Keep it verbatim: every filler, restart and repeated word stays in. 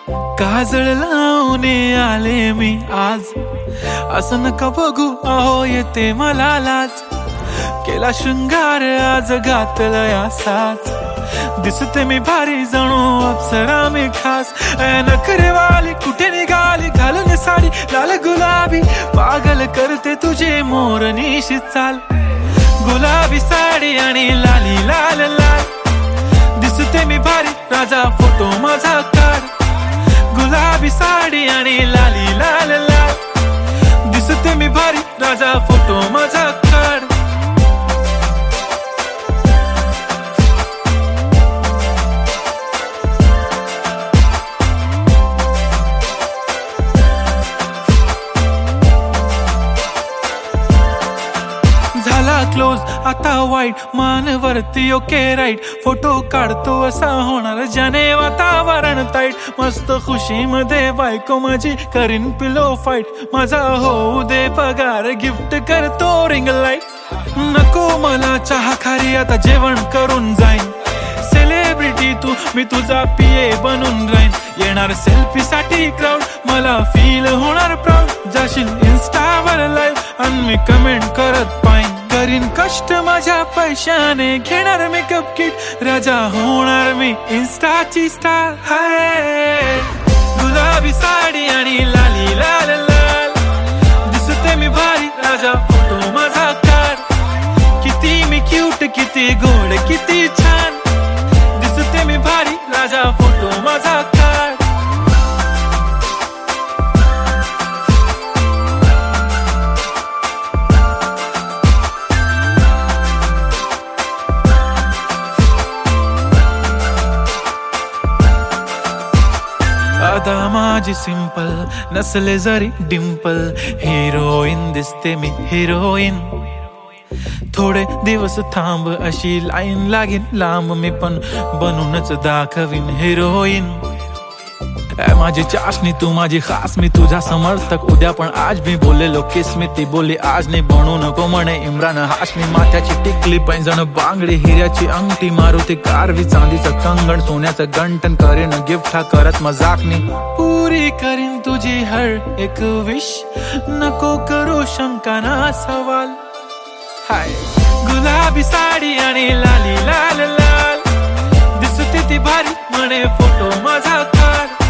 काजळ लावून आले मी आज, असं नका बघू अहो येते मला लाज. केला शृंगार आज घातलं या साज, दिसते मी भारी जणू अप्सरा मी खास. नखरेवाली कुठे निघाली घालून साडी लाल गुलाबी, पागल करते तुझे मोरनीशी चाल. गुलाबी साडी आणि लाली लाल लाल, दिसते मी भारी राजा फोटो माझा काढ. गुलाबी साडी आणि लाली लाल लाल, दिसते मी भारी राजा फोटो माझा काढ. झाला क्लोज आता वाईट, मानवरती ओके राईट. फोटो काढतो असा होणार ज्याने वातावरण ताईट. मस्त खुशी मध्ये बायको माझी करीन पिलो फाईट. माझा होऊ दे पगार गिफ्ट करतो रिंग लाईट. नको मला चहा खारी आता जेवण करून जाईन. सेलिब्रिटी तू मी तुझा पीए बनून राहीन. येणार सेल्फी साठी क्राऊड मला फील होणार प्राऊड. जाशील इन्स्टावर लाईव्ह आणि मी कमेंट करत पाईन. करीन कष्ट माझ्या पैशाने घेणार मेकअप किट. राजा होणार मी इन्स्टाची स्टार. हाय गुलाबी साडी आणि लाली लाल लाल, दिसते मी भारी राजा फोटो माझा काढ. किती मी क्यूट किती गोड किती छान, दिसते मी भारी राजा फोटो माझा काढ. अदा माझी सिंपल नसले जरी डिंपल, हिरोईन दिसते मी हिरोईन. थोडे दिवस थांब अशी लाईन लागेल लांब, मी पण बनूनच दाखवीन हिरोईन. माझी चाशनी तू माझी खास, मी तुझा समर्थक उद्या पण आज. मी बोललेलो किस मी ती बोलली आज नाही. बनू नको म्हणे इम्रान हाशमी. माथ्याची टिकली पैंजण बांगडी, हिऱ्याची अंगठी, मारुती कारवी, चांदीचं कंगण, सोन्याचं गंटन. करीन गिफ्ट हा करत मजाकनी. पुरी करीन तुझी हर एक विश, नको करू शंका ना सवाल. हाय गुलाबी साडी आणि लाली लाल लाल, दिसते ती भारी म्हणे फोटो माझा काढ.